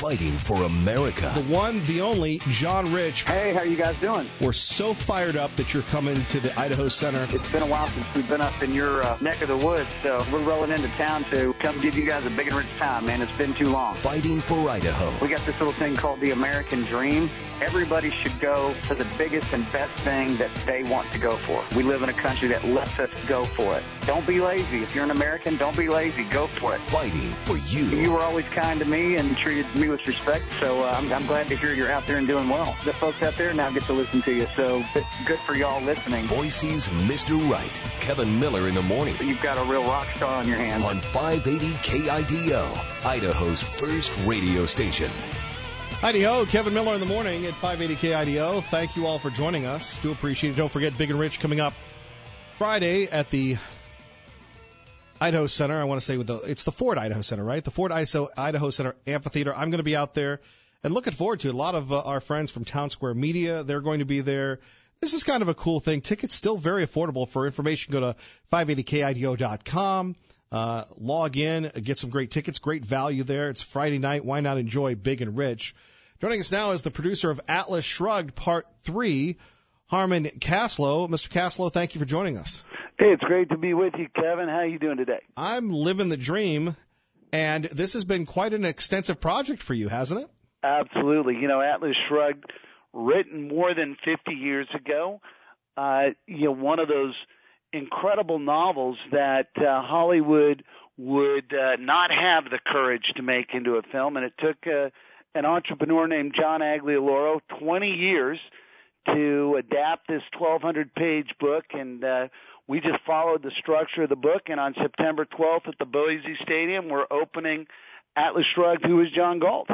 fighting for America. The one, the only, John Rich. Hey, how you guys doing? We're so fired up that you're coming to the Idaho Center. It's been a while since we've been up in your neck of the woods, so we're rolling into town to come give you guys a big and rich time, man. It's been too long. Fighting for Idaho. We got this little thing called the American Dream. Everybody should go for the biggest and best thing that they want to go for. We live in a country that lets us go for it. Don't be lazy. If you're an American, don't be lazy. Go for it. Fighting for you. You were always kind to me and treated me with respect, so I'm glad to hear you're out there and doing well. The folks out there now get to listen to you, so good for y'all listening. Boise's Mr. Right, Kevin Miller in the morning. You've got a real rock star on your hands. On 580 KIDO, Idaho's first radio station. Idaho, Kevin Miller in the morning at 580 KIDO. Thank you all for joining us. Do appreciate it. Don't forget Big and Rich coming up Friday at the Idaho Center. I want to say it's the Ford Idaho Center, right? The Ford Idaho Center Amphitheater. I'm going to be out there and looking forward to it. A lot of our friends from Town Square Media, they're going to be there. This is kind of a cool thing. Tickets still very affordable. For information, go to 580kido.com. Log in, get some great tickets, great value there. It's Friday night. Why not enjoy Big and Rich? Joining us now is the producer of Atlas Shrugged Part 3, Harmon Kaslow. Mr. Kaslow, thank you for joining us. Hey, it's great to be with you, Kevin. How are you doing today? I'm living the dream, and this has been quite an extensive project for you, hasn't it? Absolutely. You know, Atlas Shrugged, written more than 50 years ago, one of those incredible novels that Hollywood would not have the courage to make into a film, and it took an entrepreneur named John Aglioloro 20 years to adapt this 1,200-page book, and we just followed the structure of the book, and on September 12th at the Boise Stadium, we're opening Atlas Shrugged, Who is John Galt?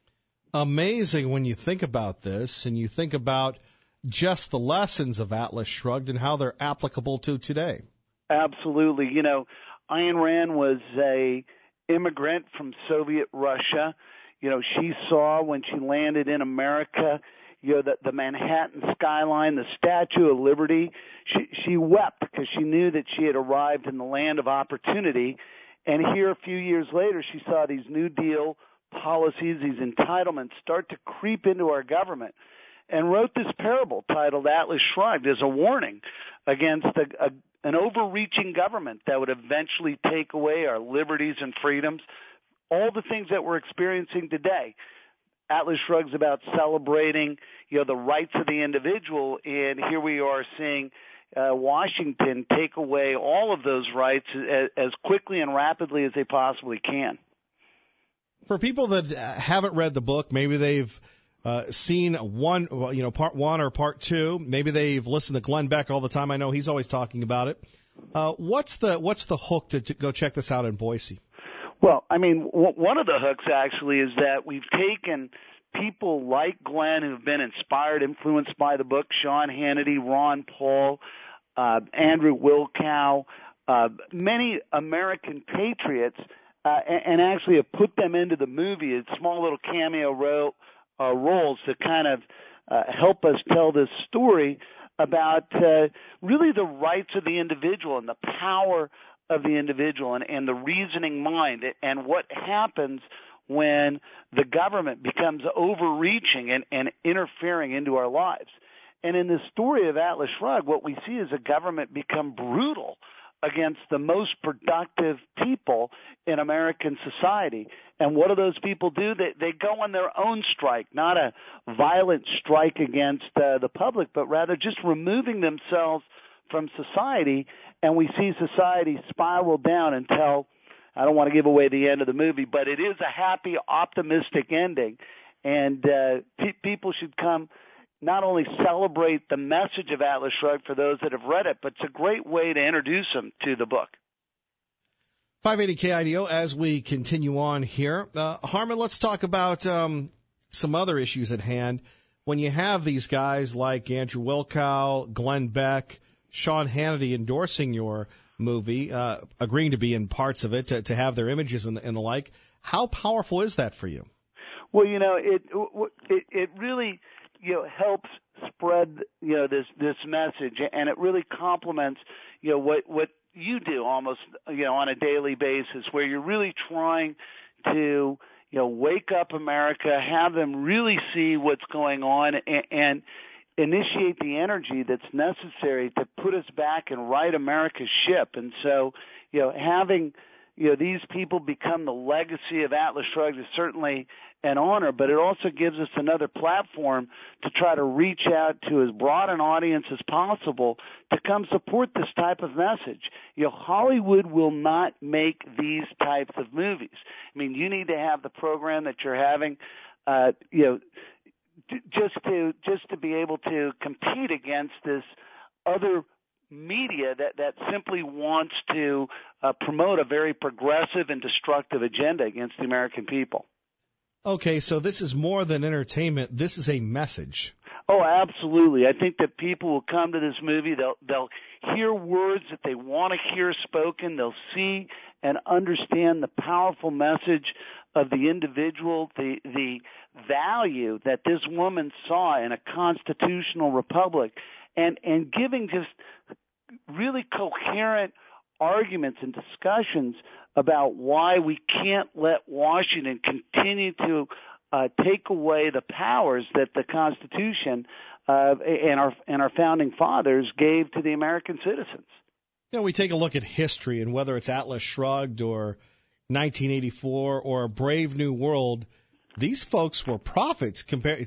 Amazing when you think about this, and you think about just the lessons of Atlas Shrugged and how they're applicable to today. Absolutely. You know, Ayn Rand was a immigrant from Soviet Russia. You know, she saw when she landed in America, you know, the Manhattan skyline, the Statue of Liberty. She wept because she knew that she had arrived in the land of opportunity. And here a few years later, she saw these New Deal policies, these entitlements start to creep into our government, and wrote this parable titled Atlas Shrugged as a warning against an overreaching government that would eventually take away our liberties and freedoms, all the things that we're experiencing today. Atlas Shrugged is about celebrating, you know, the rights of the individual, and here we are seeing Washington take away all of those rights as quickly and rapidly as they possibly can. For people that haven't read the book, maybe they've seen part one or part two. Maybe they've listened to Glenn Beck all the time. I know he's always talking about it. What's the hook to go check this out in Boise? Well, I mean, one of the hooks actually is that we've taken people like Glenn who've been inspired, influenced by the book, Sean Hannity, Ron Paul, Andrew Wilkow, many American patriots, and actually have put them into the movie as small little cameo roles to kind of help us tell this story about really the rights of the individual and the power of the individual and the reasoning mind and what happens when the government becomes overreaching and interfering into our lives. And in the story of Atlas Shrugged, what we see is a government become brutal against the most productive people in American society. And what do those people do? They go on their own strike, not a violent strike against the public, but rather just removing themselves from society. And we see society spiral down until, I don't want to give away the end of the movie, but it is a happy, optimistic ending. And people should come not only celebrate the message of Atlas Shrugged for those that have read it, but it's a great way to introduce them to the book. 580 KIDO, as we continue on here. Harmon, let's talk about some other issues at hand. When you have these guys like Andrew Wilkow, Glenn Beck, Sean Hannity endorsing your movie, agreeing to be in parts of it, to have their images and the like, how powerful is that for you? Well, you know, it really, you know, helps spread, you know, this message, and it really complements, you know, what you do almost, you know, on a daily basis, where you're really trying to, wake up America, have them really see what's going on, and initiate the energy that's necessary to put us back and right America's ship. And so, having these people become the legacy of Atlas Shrugged is certainly an honor, but it also gives us another platform to try to reach out to as broad an audience as possible to come support this type of message. Hollywood will not make these types of movies. I mean, you need to have the program that you're having, just to be able to compete against this other media that simply wants to promote a very progressive and destructive agenda against the American people. Okay, so this is more than entertainment. This is a message. Oh, absolutely. I think that people will come to this movie. They'll hear words that they want to hear spoken. They'll see and understand the powerful message of the individual, the value that this woman saw in a constitutional republic, and giving just really coherent arguments and discussions about why we can't let Washington continue to take away the powers that the Constitution and our founding fathers gave to the American citizens. We take a look at history, and whether it's Atlas Shrugged or 1984 or A Brave New World, these folks were prophets comparing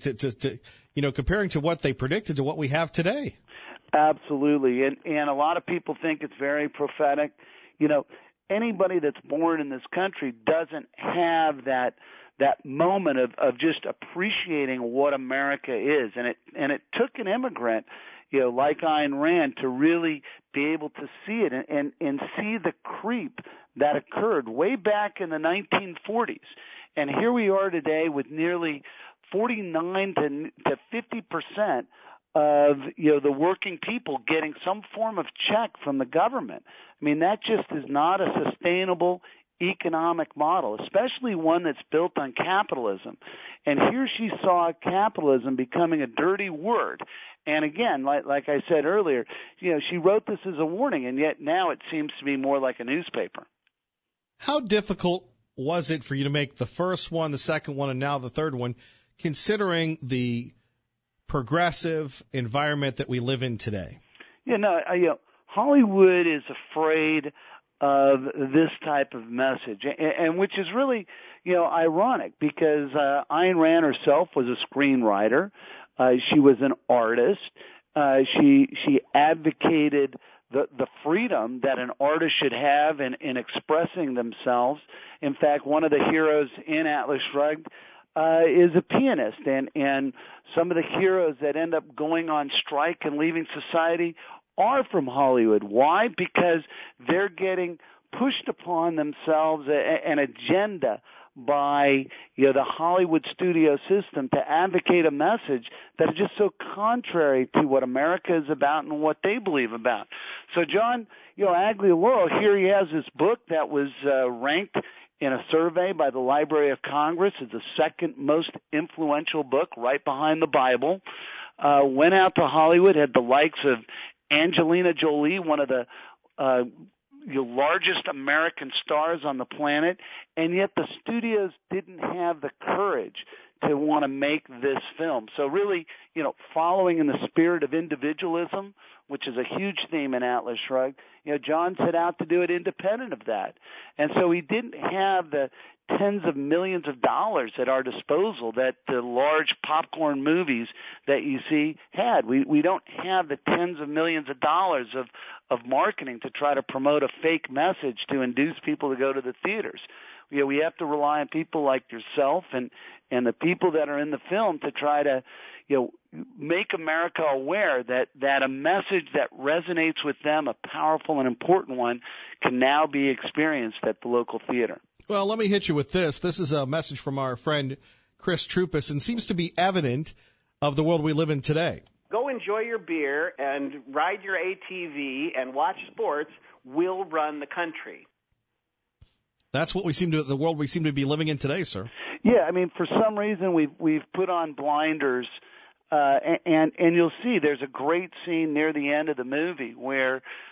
to what they predicted to what we have today. Absolutely, and a lot of people think it's very prophetic. Anybody that's born in this country doesn't have that moment of just appreciating what America is, and it took an immigrant, like Ayn Rand, to really be able to see it and see the creep that occurred way back in the 1940s. And here we are today with nearly 49 to 50% of the working people getting some form of check from the government. I mean, that just is not a sustainable economic model, especially one that's built on capitalism. And here she saw capitalism becoming a dirty word. And again, like I said earlier, she wrote this as a warning, and yet now it seems to be more like a newspaper. How difficult was it for you to make the first one, the second one, and now the third one, considering the progressive environment that we live in today? Hollywood is afraid of this type of message, and which is really, ironic, because Ayn Rand herself was a screenwriter. She was an artist. She advocated the freedom that an artist should have in expressing themselves. In fact, one of the heroes in Atlas Shrugged is a pianist, and some of the heroes that end up going on strike and leaving society are from Hollywood. Why? Because they're getting pushed upon themselves an agenda by the Hollywood studio system to advocate a message that is just so contrary to what America is about and what they believe about. So John, Aglioloro, here he has this book that was ranked in a survey by the Library of Congress as the second most influential book, right behind the Bible. Went out to Hollywood, had the likes of Angelina Jolie, one of the largest American stars on the planet, and yet the studios didn't have the courage to want to make this film. So really, following in the spirit of individualism, which is a huge theme in Atlas Shrugged, John set out to do it independent of that. And so he didn't have the tens of millions of dollars at our disposal that the large popcorn movies that you see had. We don't have the tens of millions of dollars of marketing to try to promote a fake message to induce people to go to the theaters. We have to rely on people like yourself and the people that are in the film to try to make America aware that a message that resonates with them, a powerful and important one, can now be experienced at the local theater. Well, let me hit you with this. This is a message from our friend Chris Troupis, and seems to be evident of the world we live in today. Go enjoy your beer and ride your ATV and watch sports. We'll run the country. That's what the world we seem to be living in today, sir. Yeah, I mean, for some reason we've put on blinders, and you'll see there's a great scene near the end of the movie where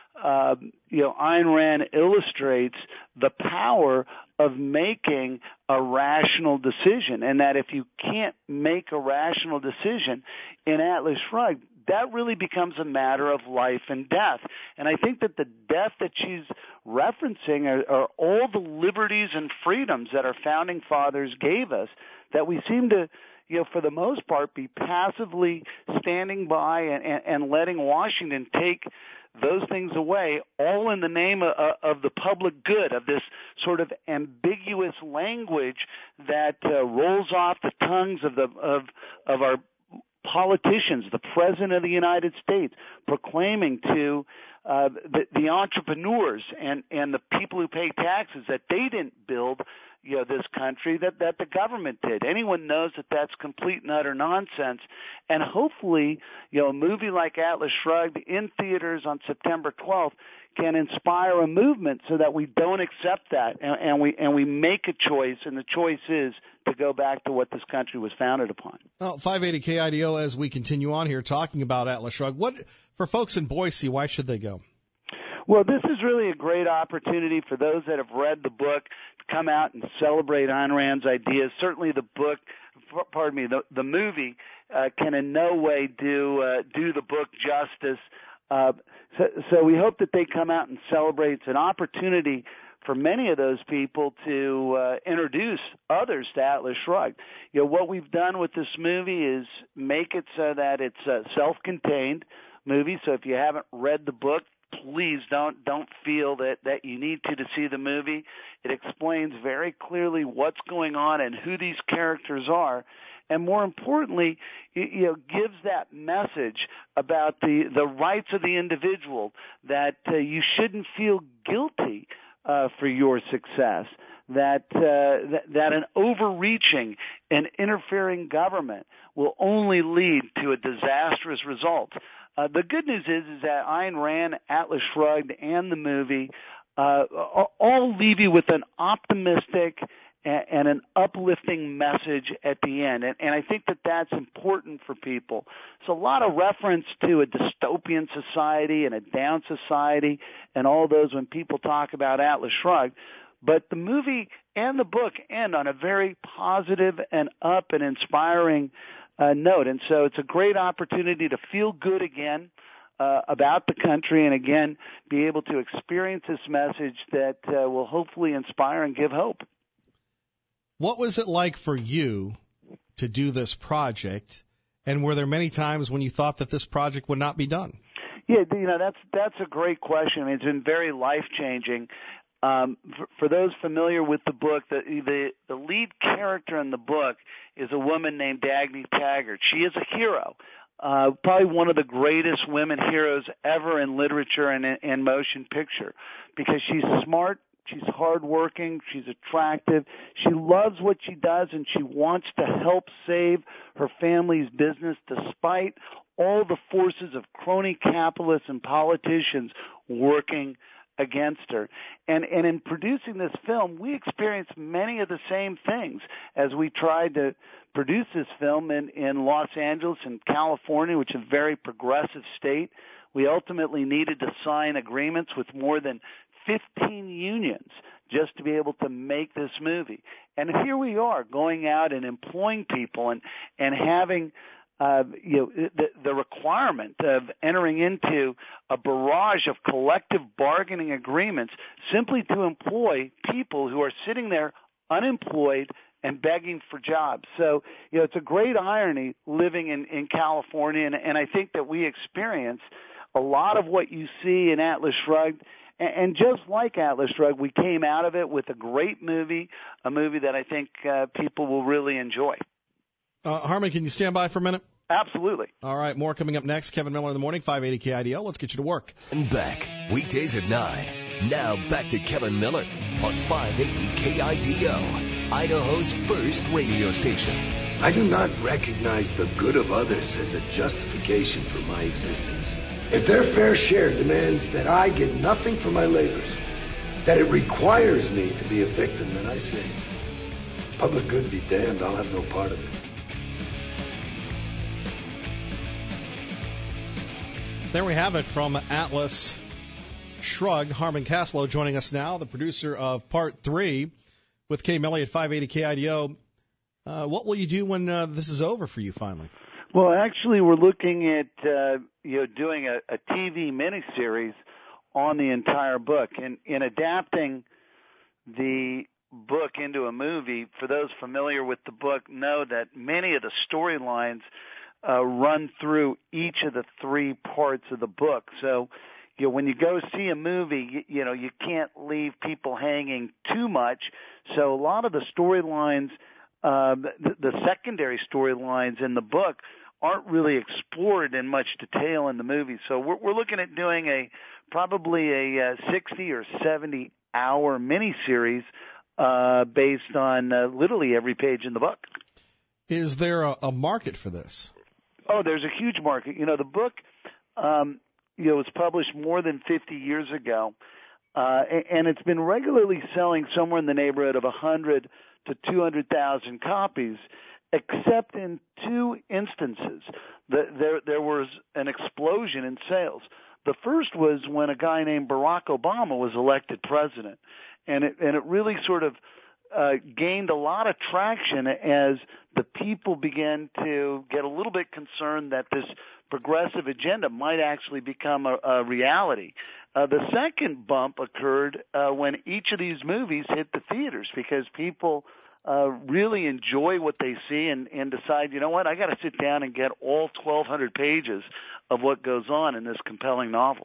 Ayn Rand illustrates the power of making a rational decision, and that if you can't make a rational decision in Atlas Shrugged, that really becomes a matter of life and death. And I think that the death that she's referencing are all the liberties and freedoms that our founding fathers gave us that we seem to, for the most part, be passively standing by and letting Washington take those things away, all in the name of the public good, of this sort of ambiguous language that rolls off the tongues of our politicians, the President of the United States, proclaiming to the entrepreneurs and the people who pay taxes that they didn't build this country, that the government did. Anyone knows that that's complete and utter nonsense. And hopefully, a movie like Atlas Shrugged in theaters on September 12th can inspire a movement so that we don't accept that and we make a choice, and the choice is to go back to what this country was founded upon. Well, 580 KIDO, as we continue on here talking about Atlas Shrugged, what for folks in Boise, why should they go? Well, this is really a great opportunity for those that have read the book to come out and celebrate Ayn Rand's ideas. Certainly the movie can in no way do the book justice. So we hope that they come out and celebrate. It's an opportunity for many of those people to introduce others to Atlas Shrugged. What we've done with this movie is make it so that it's a self-contained movie. So if you haven't read the book, please don't feel that you need to see the movie. It explains very clearly what's going on and who these characters are. And more importantly, gives that message about the rights of the individual, that you shouldn't feel guilty for your success, that an overreaching and interfering government will only lead to a disastrous result. The good news is that Ayn Rand, Atlas Shrugged, and the movie all leave you with an optimistic and an uplifting message at the end. And I think that that's important for people. So a lot of reference to a dystopian society and a down society and all those when people talk about Atlas Shrugged. But the movie and the book end on a very positive and up and inspiring note. And so it's a great opportunity to feel good again about the country and, again, be able to experience this message that will hopefully inspire and give hope. What was it like for you to do this project, and were there many times when you thought that this project would not be done? Yeah, that's a great question. I mean, it's been very life-changing. For those familiar with the book, the lead character in the book is a woman named Dagny Taggart. She is a hero, probably one of the greatest women heroes ever in literature and motion picture, because she's smart, she's hardworking, she's attractive, she loves what she does, and she wants to help save her family's business despite all the forces of crony capitalists and politicians working against her. And in producing this film, we experienced many of the same things as we tried to produce this film in Los Angeles and California, which is a very progressive state. We ultimately needed to sign agreements with more than 15 unions just to be able to make this movie. And here we are going out and employing people and having the requirement of entering into a barrage of collective bargaining agreements simply to employ people who are sitting there unemployed and begging for jobs. So, it's a great irony living in California, and I think that we experience a lot of what you see in Atlas Shrugged. And just like Atlas Shrugged, we came out of it with a great movie, a movie that I think people will really enjoy. Harmon, can you stand by for a minute? Absolutely. All right, more coming up next. Kevin Miller in the morning, 580 KIDO. Let's get you to work. And back, weekdays at 9. Now back to Kevin Miller on 580 KIDO, Idaho's first radio station. I do not recognize the good of others as a justification for my existence. If their fair share demands that I get nothing for my labors, that it requires me to be a victim, then I say, public good be damned, I'll have no part of it. There we have it from Atlas Shrugged. Harmon Kaslow joining us now, the producer of Part 3 with Kay Melly at 580 KIDO. What will you do when this is over for you finally? Well, actually, we're looking at doing a TV miniseries on the entire book. And in adapting the book into a movie, for those familiar with the book, know that many of the storylines run through each of the three parts of the book. So, when you go see a movie, you can't leave people hanging too much. So a lot of the storylines, the secondary storylines in the book, aren't really explored in much detail in the movie. So we're looking at doing probably a 60 or 70 hour miniseries based on literally every page in the book. Is there a market for this? Oh, there's a huge market. The book, was published more than 50 years ago, and it's been regularly selling somewhere in the neighborhood of 100 to 200,000 copies, except in two instances. There was an explosion in sales. The first was when a guy named Barack Obama was elected president, and it really sort of gained a lot of traction as the people began to get a little bit concerned that this progressive agenda might actually become a reality. The second bump occurred when each of these movies hit the theaters, because people really enjoy what they see and decide, you know what, I got to sit down and get all 1,200 pages of what goes on in this compelling novel.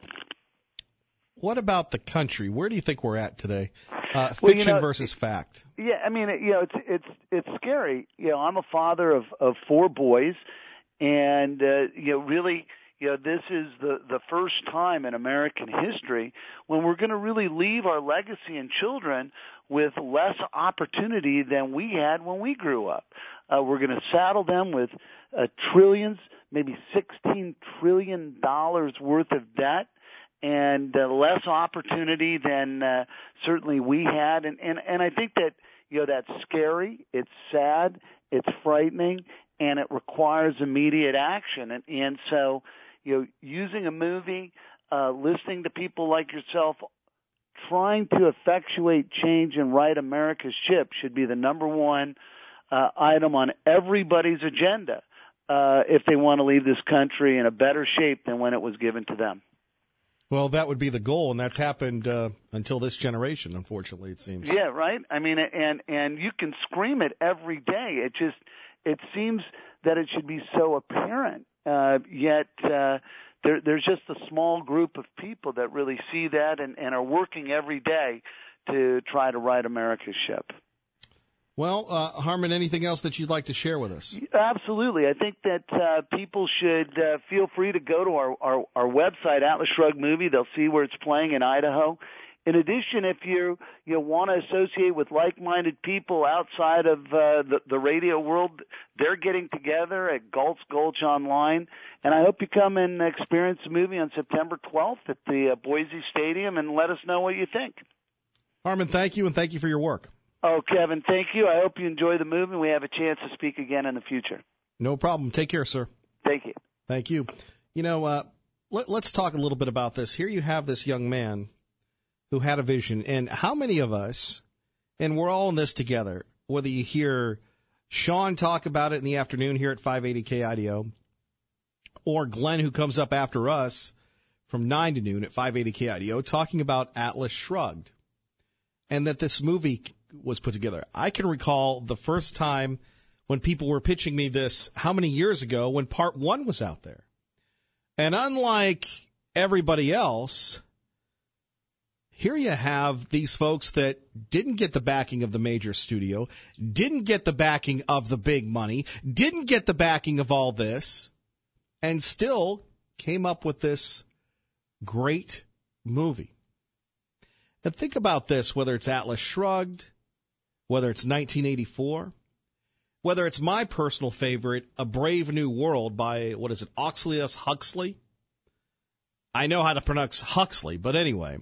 What about the country? Where do you think we're at today? Fiction versus fact. Yeah, I mean, it's scary. I'm a father of four boys, and really, this is the first time in American history when we're going to really leave our legacy and children with less opportunity than we had when we grew up. We're going to saddle them with trillions, maybe $16 trillion worth of debt, and less opportunity than certainly we had. And I think that, that's scary, it's sad, it's frightening, and it requires immediate action. And so, using a movie, listening to people like yourself, trying to effectuate change and right America's ship should be the number one item on everybody's agenda if they want to leave this country in a better shape than when it was given to them. Well, that would be the goal, and that's happened until this generation, unfortunately, it seems. Yeah, right? I mean, and you can scream it every day. It seems that it should be so apparent, yet there's just a small group of people that really see that and are working every day to try to right America's ship. Well, Harmon, anything else that you'd like to share with us? Absolutely. I think that people should feel free to go to our website, Atlas Shrugged Movie. They'll see where it's playing in Idaho. In addition, if you want to associate with like-minded people outside of the radio world, they're getting together at Galt's Gulch Online. And I hope you come and experience the movie on September 12th at the Boise Stadium and let us know what you think. Harmon, thank you, and thank you for your work. Oh, Kevin, thank you. I hope you enjoy the movie and we have a chance to speak again in the future. No problem. Take care, sir. Thank you. Thank you. Let's talk a little bit about this. Here you have this young man who had a vision, and how many of us, and we're all in this together, whether you hear Sean talk about it in the afternoon here at 580 KIDO, or Glenn, who comes up after us from 9 to noon at 580 KIDO, talking about Atlas Shrugged, and that this movie was put together. I can recall the first time when people were pitching me this, how many years ago, when Part 1 was out there. And unlike everybody else, here you have these folks that didn't get the backing of the major studio, didn't get the backing of the big money, didn't get the backing of all this, and still came up with this great movie. Now think about this, whether it's Atlas Shrugged, whether it's 1984, whether it's my personal favorite, A Brave New World by, Aldous Huxley? I know how to pronounce Huxley, but anyway.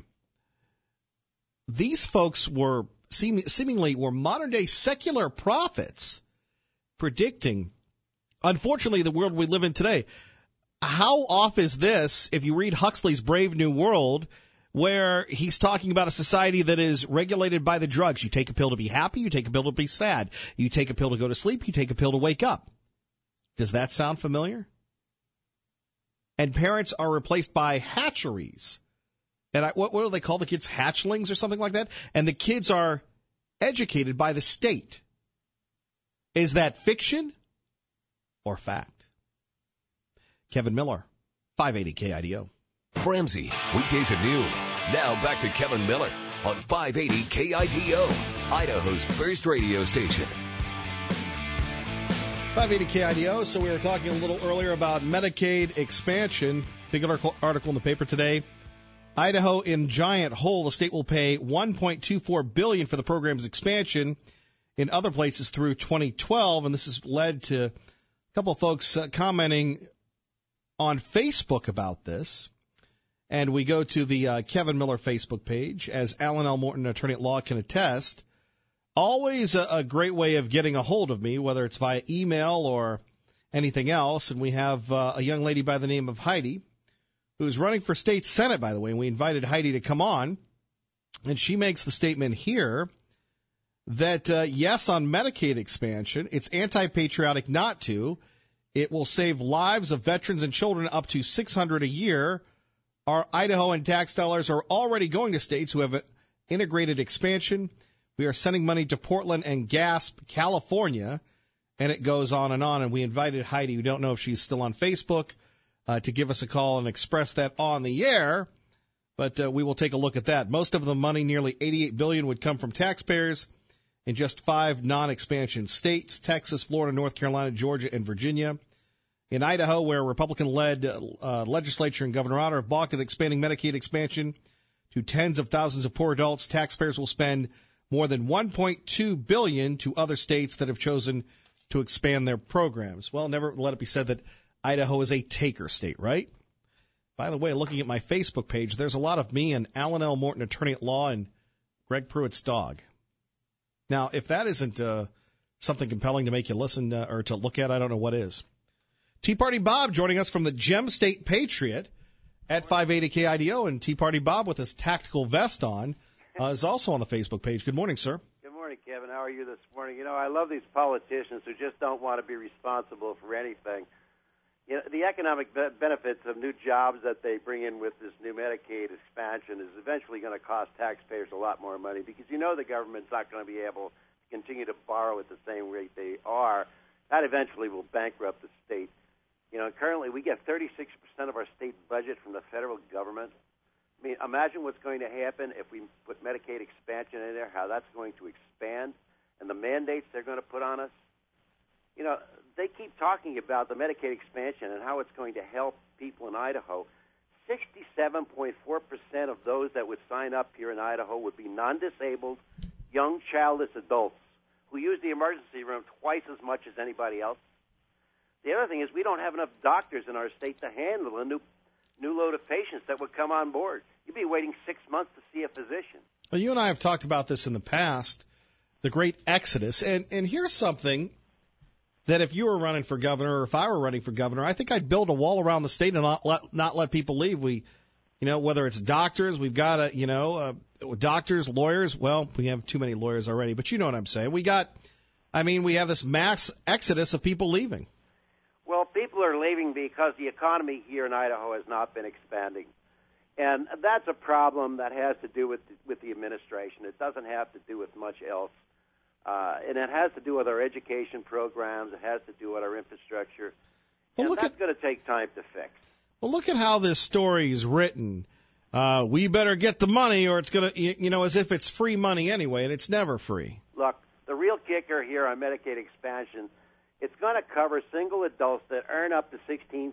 These folks were seemingly modern-day secular prophets predicting, unfortunately, the world we live in today. How off is this if you read Huxley's Brave New World, where he's talking about a society that is regulated by the drugs. You take a pill to be happy, you take a pill to be sad. You take a pill to go to sleep, you take a pill to wake up. Does that sound familiar? And parents are replaced by hatcheries. And what do they call the kids? Hatchlings or something like that? And the kids are educated by the state. Is that fiction or fact? Kevin Miller, 580 KIDO. Ramsey, weekdays at noon. Now back to Kevin Miller on 580 KIDO, Idaho's first radio station. 580 KIDO. So we were talking a little earlier about Medicaid expansion. Big article in the paper today. Idaho in giant hole. The state will pay $1.24 billion for the program's expansion in other places through 2012, and this has led to a couple of folks commenting on Facebook about this. And we go to the Kevin Miller Facebook page, as Alan L. Morton, attorney at law, can attest. Always a great way of getting a hold of me, whether it's via email or anything else. And we have a young lady by the name of Heidi, who's running for state senate, by the way, and we invited Heidi to come on. And she makes the statement here that, yes, on Medicaid expansion, it's anti-patriotic not to. It will save lives of veterans and children up to $600 a year. Our Idaho and tax dollars are already going to states who have integrated expansion. We are sending money to Portland and Gasp, California, and it goes on. And we invited Heidi, we don't know if she's still on Facebook, to give us a call and express that on the air, but we will take a look at that. Most of the money, nearly $88 billion, would come from taxpayers in just 5 non-expansion states: Texas, Florida, North Carolina, Georgia, and Virginia. In Idaho, where Republican-led legislature and Governor Otter have balked at expanding Medicaid expansion to tens of thousands of poor adults, taxpayers will spend more than $1.2 billion to other states that have chosen to expand their programs. Well, never let it be said that Idaho is a taker state, right? By the way, looking at my Facebook page, there's a lot of me and Alan L. Morton, attorney at law, and Greg Pruitt's dog. Now, if that isn't something compelling to make you listen or to look at, I don't know what is. Tea Party Bob joining us from the Gem State Patriot at 580 KIDO, and Tea Party Bob with his tactical vest on is also on the Facebook page. Good morning, sir. Good morning, Kevin. How are you this morning? You know, I love these politicians who just don't want to be responsible for anything. You know, the economic benefits of new jobs that they bring in with this new Medicaid expansion is eventually going to cost taxpayers a lot more money, because you know the government's not going to be able to continue to borrow at the same rate they are. That eventually will bankrupt the state. You know, currently we get 36% of our state budget from the federal government. I mean, imagine what's going to happen if we put Medicaid expansion in there, how that's going to expand, and the mandates they're going to put on us. You know, they keep talking about the Medicaid expansion and how it's going to help people in Idaho. 67.4% of those that would sign up here in Idaho would be non-disabled, young childless adults who use the emergency room twice as much as anybody else. The other thing is we don't have enough doctors in our state to handle a new load of patients that would come on board. You'd be waiting 6 months to see a physician. Well, you and I have talked about this in the past, the great exodus. And here's something that if you were running for governor, or if I were running for governor, I think I'd build a wall around the state and not let people leave. We, you know, whether it's doctors, we've got doctors, lawyers. Well, we have too many lawyers already, but you know what I'm saying. We have this mass exodus of people leaving. Well, people are leaving because the economy here in Idaho has not been expanding. And that's a problem that has to do with the administration. It doesn't have to do with much else. And it has to do with our education programs. It has to do with our infrastructure. Well, and that's going to take time to fix. Well, look at how this story is written. We better get the money or it's going to, as if it's free money anyway, and it's never free. Look, the real kicker here on Medicaid expansion, it's going to cover single adults that earn up to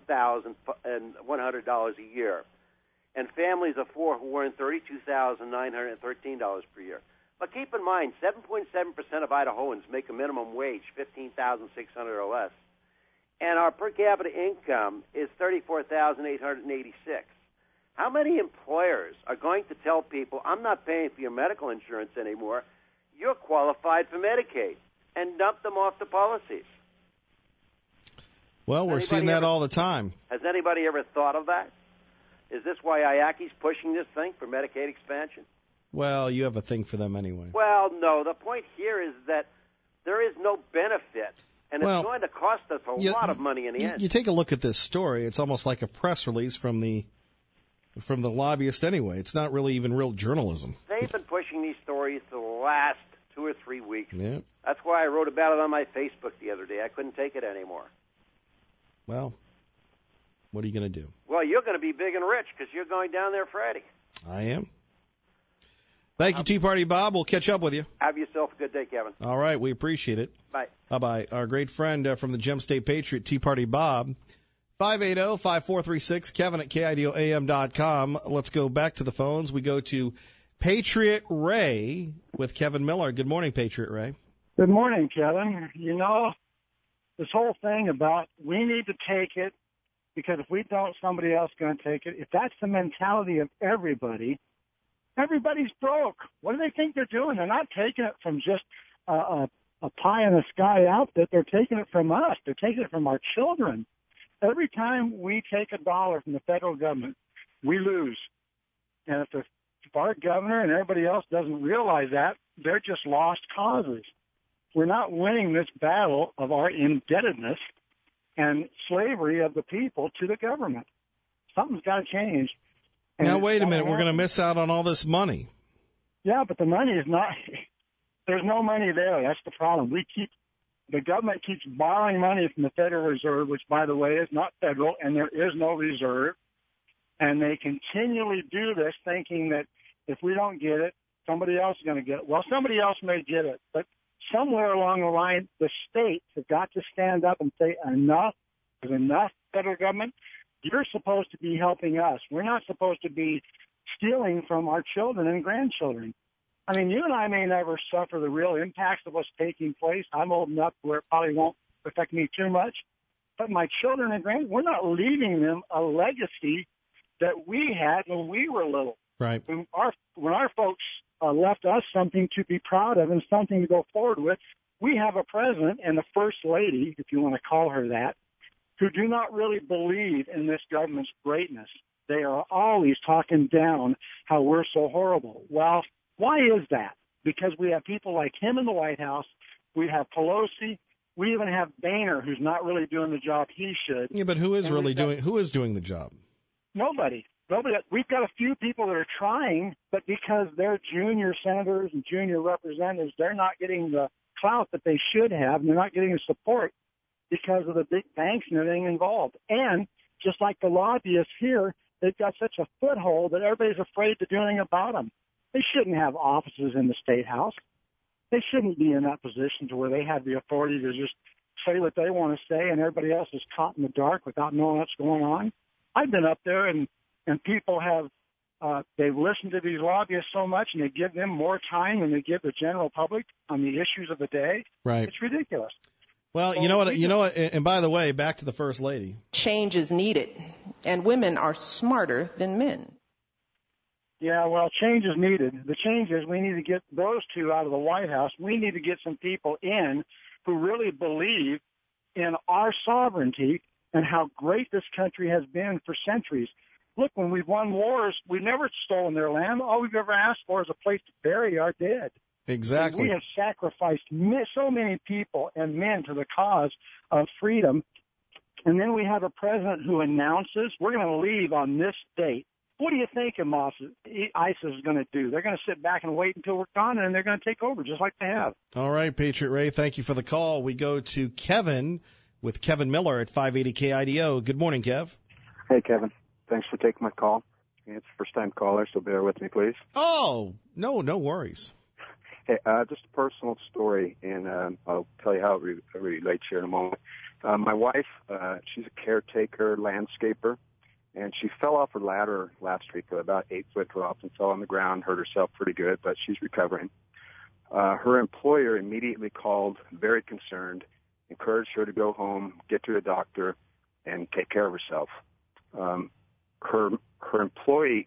$16,100 a year, and families of 4 who earn $32,913 per year. But keep in mind, 7.7% of Idahoans make a minimum wage, $15,600 or less, and our per capita income is $34,886. How many employers are going to tell people, I'm not paying for your medical insurance anymore, you're qualified for Medicaid, and dump them off the policies? Well, we're seeing that all the time. Has anybody ever thought of that? Is this why IACI's pushing this thing for Medicaid expansion? Well, you have a thing for them anyway. Well, no. The point here is that there is no benefit, and it's going to cost us a lot of money in the end. You take a look at this story. It's almost like a press release from the lobbyist anyway. It's not really even real journalism. They've been pushing these stories the last 2 or 3 weeks. Yeah. That's why I wrote about it on my Facebook the other day. I couldn't take it anymore. Well, what are you going to do? Well, you're going to be big and rich because you're going down there Friday. I am. Thank you, Tea Party Bob. We'll catch up with you. Have yourself a good day, Kevin. All right. We appreciate it. Bye. Bye-bye. Our great friend from the Gem State Patriot, Tea Party Bob. 580-5436, Kevin at KIDOAM.com. Let's go back to the phones. We go to Patriot Ray with Kevin Miller. Good morning, Patriot Ray. Good morning, Kevin. You know, this whole thing about we need to take it because if we don't, somebody else is going to take it. If that's the mentality of everybody, everybody's broke. What do they think they're doing? They're not taking it from just a pie-in-the-sky outfit. They're taking it from us. They're taking it from our children. Every time we take a dollar from the federal government, we lose. And if our governor and everybody else doesn't realize that, they're just lost causes. We're not winning this battle of our indebtedness and slavery of the people to the government. Something's got to change. And now, wait a minute. We're going to miss out on all this money. Yeah, but the money is not – there's no money there. That's the problem. The government keeps borrowing money from the Federal Reserve, which, by the way, is not federal, and there is no reserve. And they continually do this thinking that if we don't get it, somebody else is going to get it. Well, somebody else may get it, but somewhere along the line, the states have got to stand up and say, enough is enough, federal government. You're supposed to be helping us. We're not supposed to be stealing from our children and grandchildren. I mean, you and I may never suffer the real impacts of what's taking place. I'm old enough where it probably won't affect me too much. But my children and grandchildren, we're not leaving them a legacy that we had when we were little. Right. When our folks left us something to be proud of and something to go forward with, we have a president and a first lady, if you want to call her that, who do not really believe in this government's greatness. They are always talking down how we're so horrible. Well, why is that? Because we have people like him in the White House. We have Pelosi. We even have Boehner, who's not really doing the job he should. Yeah, but who is doing the job? Nobody. We've got a few people that are trying, but because they're junior senators and junior representatives, they're not getting the clout that they should have, and they're not getting the support because of the big banks and everything involved. And just like the lobbyists here, they've got such a foothold that everybody's afraid to do anything about them. They shouldn't have offices in the State House. They shouldn't be in that position to where they have the authority to just say what they want to say and everybody else is caught in the dark without knowing what's going on. I've been up there and people have, they've listened to these lobbyists so much and they give them more time than they give the general public on the issues of the day. Right. It's ridiculous. Well, you know what, and by the way, back to the First Lady. Change is needed, and women are smarter than men. Yeah, well, change is needed. The change is we need to get those two out of the White House. We need to get some people in who really believe in our sovereignty and how great this country has been for centuries. Look, when we've won wars, we've never stolen their land. All we've ever asked for is a place to bury our dead. Exactly. And we have sacrificed so many people and men to the cause of freedom. And then we have a president who announces, we're going to leave on this date. What do you think ISIS is going to do? They're going to sit back and wait until we're gone, and they're going to take over just like they have. All right, Patriot Ray, thank you for the call. We go to Kevin with Kevin Miller at 580 KIDO. Good morning, Kev. Hey, Kevin. Thanks for taking my call. It's a first-time caller, so bear with me, please. Oh, no worries. Hey, just a personal story, and I'll tell you how it relates here in a moment. My wife, she's a caretaker landscaper, and she fell off her ladder last week, about 8-foot drop, and fell on the ground, hurt herself pretty good, but she's recovering. Her employer immediately called, very concerned, encouraged her to go home, get to a doctor, and take care of herself. Her employee,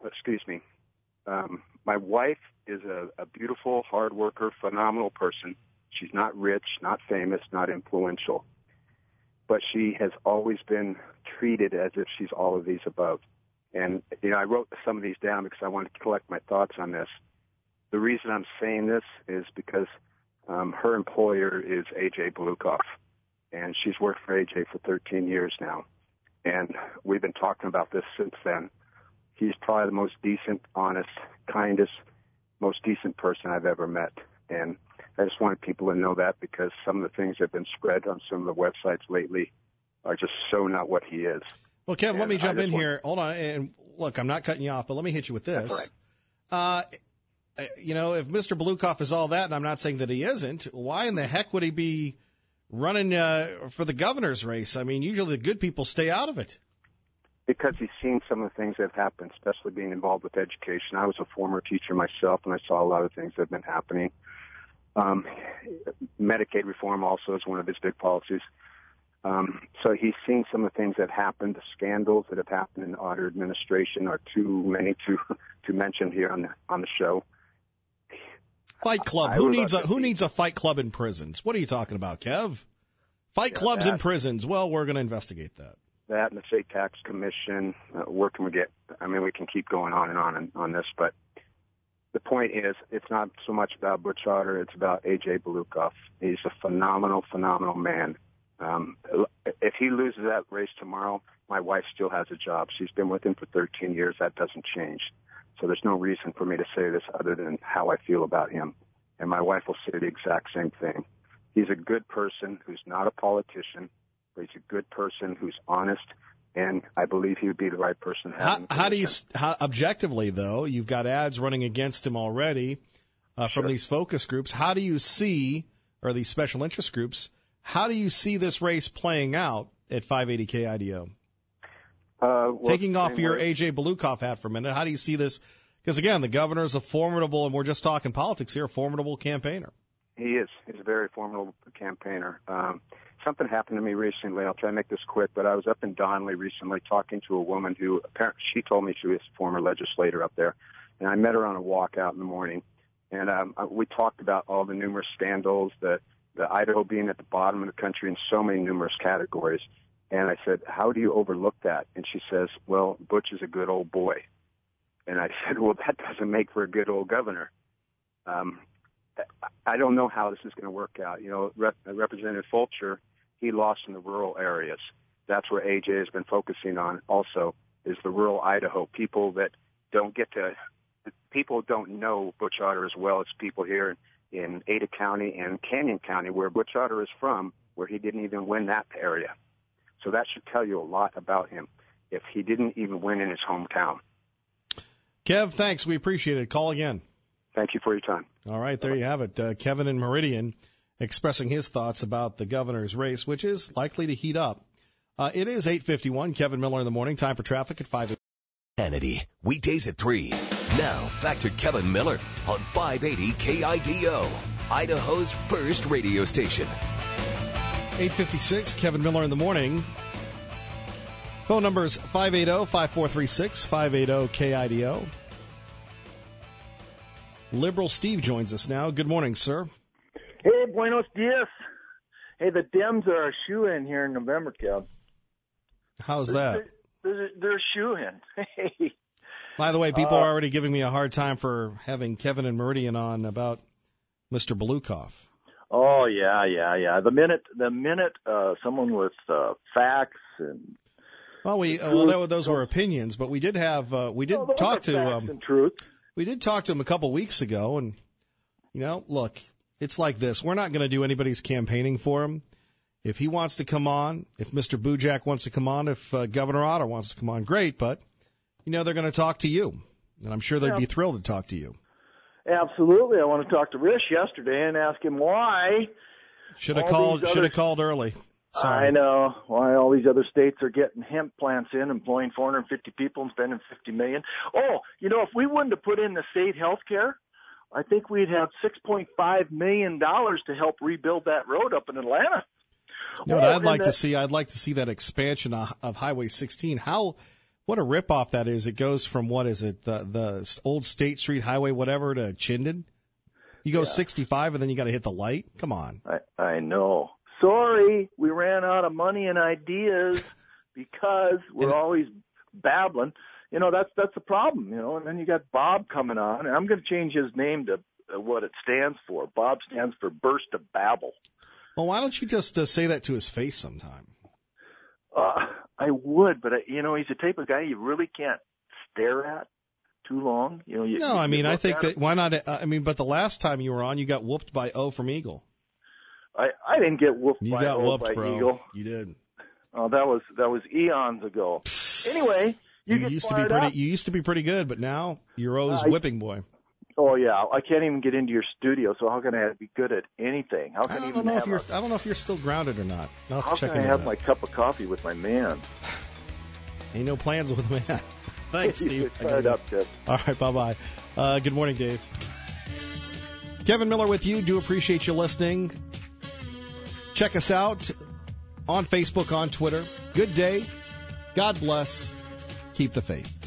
my wife is a beautiful, hard worker, phenomenal person. She's not rich, not famous, not influential. But she has always been treated as if she's all of these above. And, I wrote some of these down because I wanted to collect my thoughts on this. The reason I'm saying this is because her employer is A.J. Belukoff, and she's worked for A.J. for 13 years now. And we've been talking about this since then. He's probably the most decent, honest, kindest, most decent person I've ever met. And I just wanted people to know that because some of the things that have been spread on some of the websites lately are just so not what he is. Well, Kev, let me jump in here. Hold on. And look, I'm not cutting you off, but let me hit you with this. That's right. If Mr. Belukoff is all that, and I'm not saying that he isn't, why in the heck would he be running for the governor's race? I mean, usually the good people stay out of it. Because he's seen some of the things that have happened, especially being involved with education. I was a former teacher myself, and I saw a lot of things that have been happening. Medicaid reform also is one of his big policies. So he's seen some of the things that happened. The scandals that have happened in the Otter administration are too many to mention here on the show. Fight Club. Who needs a fight club in prisons? What are you talking about, Kev? Fight clubs in prisons. Well, we're going to investigate that. That and the State Tax Commission, where can we get? I mean, we can keep going on and on this, but the point is, it's not so much about Butch Otter, it's about A.J. Belukoff. He's a phenomenal, phenomenal man. If he loses that race tomorrow, my wife still has a job. She's been with him for 13 years. That doesn't change. So there's no reason for me to say this other than how I feel about him. And my wife will say the exact same thing. He's a good person who's not a politician, but he's a good person who's honest, and I believe he would be the right person to have. How objectively, though, you've got ads running against him already from these focus groups. How do you see, or these special interest groups, how do you see this race playing out at 580 KIDO? Taking off your A.J. Belukoff hat for a minute, how do you see this? Because, again, the governor's a formidable, and we're just talking politics here, a formidable campaigner. He is. He's a very formidable campaigner. Something happened to me recently. I'll try to make this quick, but I was up in Donley recently talking to a woman who apparently she told me she was a former legislator up there, and I met her on a walk out in the morning, and we talked about all the numerous scandals, the Idaho being at the bottom of the country in so many numerous categories. And I said, how do you overlook that? And she says, well, Butch is a good old boy. And I said, well, that doesn't make for a good old governor. I don't know how this is going to work out. Representative Fulcher, he lost in the rural areas. That's where AJ has been focusing on also, is the rural Idaho. People don't know Butch Otter as well as people here in Ada County and Canyon County, where Butch Otter is from, where he didn't even win that area. So that should tell you a lot about him if he didn't even win in his hometown. Kev, thanks. We appreciate it. Call again. Thank you for your time. All right, there you have it. Kevin in Meridian expressing his thoughts about the governor's race, which is likely to heat up. It is 8:51. Kevin Miller in the morning. Time for traffic at 5. Hannity, weekdays at 3. Now, back to Kevin Miller on 580 KIDO, Idaho's first radio station. 8:56, Kevin Miller in the morning. Phone numbers 580-5436, 580-KIDO. Liberal Steve joins us now. Good morning, sir. Hey, buenos dias. Hey, the Dems are a shoe-in here in November, Kev. How's that? They're shoe-in. Hey. By the way, people are already giving me a hard time for having Kevin and Meridian on about Mr. Belukoff. Oh, yeah. The minute someone with facts and those were opinions, but we did have talk to truth. We did talk to him a couple weeks ago, and look, it's like this. We're not going to do anybody's campaigning for him. If he wants to come on, if Mr. Bujak wants to come on, if Governor Otter wants to come on, great. But they're going to talk to you, and I'm sure they'd be thrilled to talk to you. Absolutely. I want to talk to Rish yesterday and ask him why. Should have called early. Sorry. I know why all these other states are getting hemp plants in, employing 450 people and spending $50 million. Oh, if we wouldn't have put in the state health care, I think we'd have $6.5 million to help rebuild that road up in Atlanta. What I'd like to see? I'd like to see that expansion of Highway 16. What a ripoff that is. It goes from, what is it, the old State Street Highway, whatever, to Chinden. You go 65 and then you got to hit the light. Come on. I know. Sorry, we ran out of money and ideas because we're always babbling. that's the problem, And then you got Bob coming on, and I'm going to change his name to what it stands for. Bob stands for Burst of Babble. Well, why don't you just say that to his face sometime? I would, but he's the type of guy you really can't stare at too long. I think that why not? But the last time you were on, you got whooped by O from Eagle. I didn't get whooped you by got O whooped, by bro. Eagle. You did. Oh, that was eons ago. Anyway, you used to be pretty good, but now you're O's whipping boy. Oh yeah, I can't even get into your studio, so how can I be good at anything? I don't know if you're still grounded or not. I'll have to check into that. How can I have my cup of coffee with my man? Ain't no plans with man. Thanks, Steve. Fired up, Jeff. All right, bye-bye. Good morning, Dave. Kevin Miller with you. Do appreciate you listening. Check us out on Facebook, on Twitter. Good day. God bless. Keep the faith.